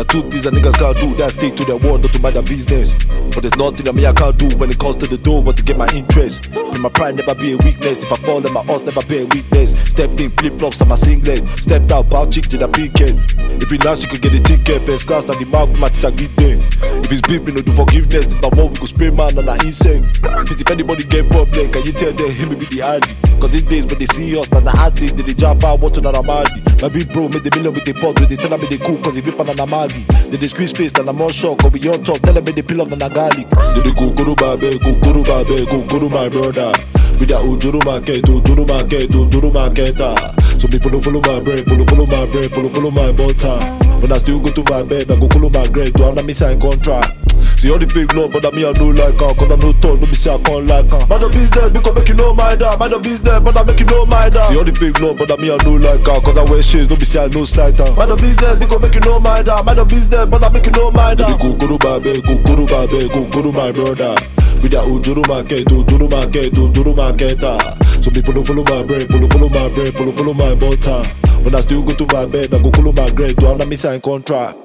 the two things that niggas can't do, that stick to their word, not to mind their business. But there's nothing that me I can't do when it comes to the door, but to get my interest. In my pride never be a weakness. If I fall in my horse, never be a weakness. Stepped in flip-flops on my singlet. Stepped out, bow chick to the weekend. If you nice, you can get a ticket. First class, now the mark with my teacher get there. If it's beef, me no do forgiveness. If I'm more, we go spray man and I insect. If anybody get problem, can you tell them him be the addy? Cause these days when they see us, now the athlete, they jump out, what to na Ramadi. My big bro made the million with the pot, when they tell me they cool, cause he whip on a Maggie. They squeeze face, and I'm on shock, cause we on top, tell me they peel off on a garlic. They go guru babe, go guru babe, go guru my brother. With that ujuru market, ujuru market, ujuru marketa. So me follow my bread, follow my bread, follow my butter. When I still go to my bed, I go follow my grade, do I not miss sign contract. See all the fake love, but I me I know like her. Cause I know talk, no be say I can't like her. Mind the business, because make you know my dad. Mind the business, but I make you know my dad. See all the fake love, but I me I know like her. Cause I wear shades, no be say I know sight her. Mind the business, because make you know my dad. Mind the business, but I make you know my dad. Go guru babe, go guru babe, go guru my brother. With that ujuru market, ujuru market, ujuru marketa. So me follow my bread, follow my bread, follow my butter. When I still go to my bed, I go follow my grade, do I not miss sign contract.